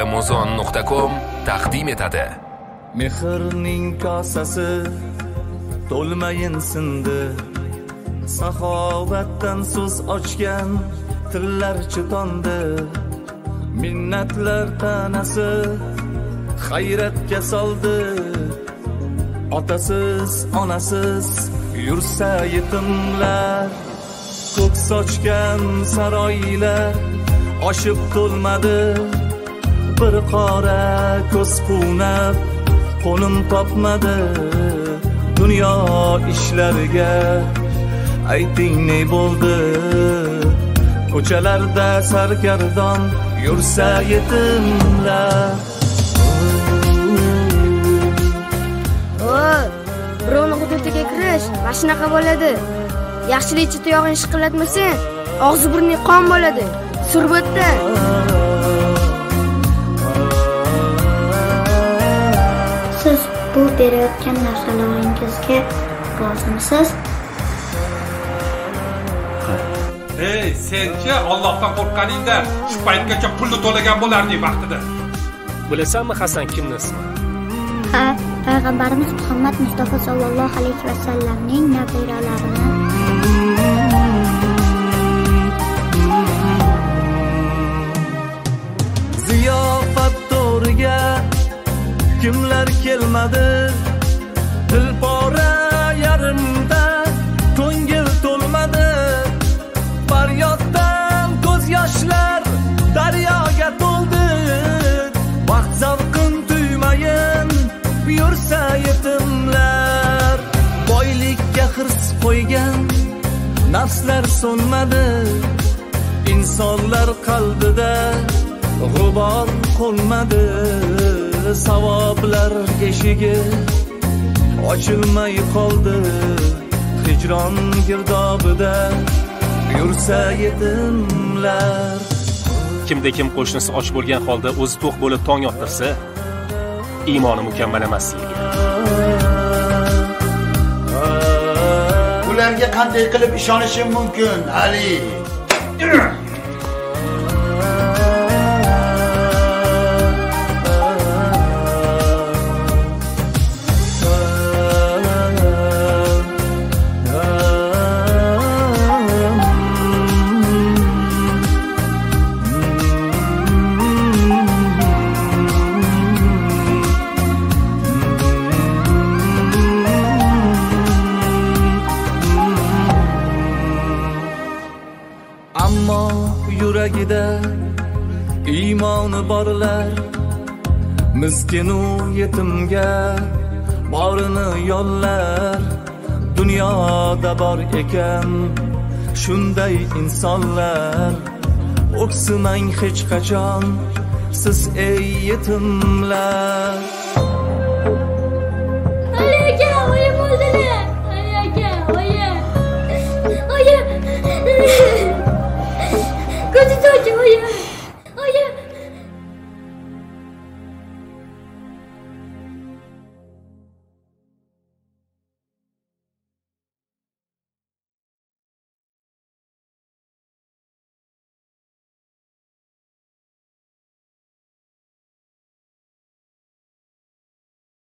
Mozon.com taqdim etadi. Mehrning kosasi to'lmayin sindi, saxovatdan so'z ochgan tillar chitondi. Minnatlar tanasi hayratga soldi, otasiz onasiz yursa yetimlar. Ko'k sochgan saroylar oshib to'lmadi, bir qora ko'z qunab qo'nim topmadi. Dunyo ishlariga ayting ne bo'ldi, ko'chalarda sargardon yursa yetimlar. Birovni hududiga kirish mana shunaqa bo'ladi. Yaxshilikchi tuyog'ini shiqillatmasang, og'zi burning qon bo'ladi. Surbotda. Siz bu berayotgan narsalaringizga rozimisiz? Hey, senchi Allohdan qo'rqqaningda shu paytgacha pulni to'lagan bo'larding vaqtida. Bilasanmi Hasan kimni ismi? Ha, payg'ambarimiz Muhammad Mustafa sallallohu alayhi vasallamning nabiralarini. Ziyofat to'riga kimlar kelmadi, dilpora yarimda ko'ngil to'lmadi. Faryoddan ko'z yoshlar daryoga to'ldi, vaqt zavqin tuymayin yursa yetimlar. Boylikka hirs qo'ygan nafslar so'nmadi, insonlar qalbida g'ubor qolmadi. Savoblar eshigi ochilmay qoldi, hijron girdobida yursa yetimlar. Kimda kim qo'shnisi och bo'lgan holda o'zi to'q bo'lib tong yottirsa, iymoni mukammal emasligi. Ularga qanday qilib ishonishim mumkin, Ali? Ammo yuragida iymoni borlar miskinu yetimga borini yollar. Dunyoda bor ekan shunday insonlar, o'ksimang hech qachon siz ey yetimlar.